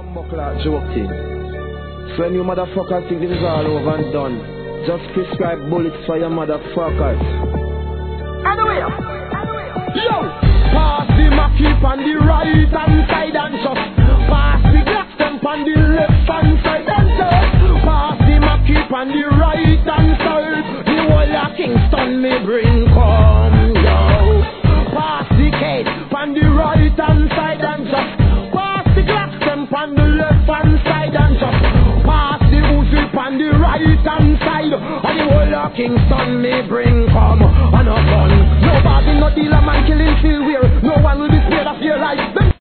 Buckler joking. So when you motherfuckers think this is all over and done, just prescribe bullets for your motherfuckers. Anyway, yo, pass the Mackie on the right hand side and just pass the Glock stamp on the left hand side and just pass the Mackie on the right hand side. The whole of Kingston me bring come, yo. Pass the Kate on the right hand side and just pass the Glock stamp on the left hand side and just pass the Uzi on the right hand side. And the whole of Kingston me bring come on a gun. Nobody no dealer man killing feel weird. No one will be scared of your life.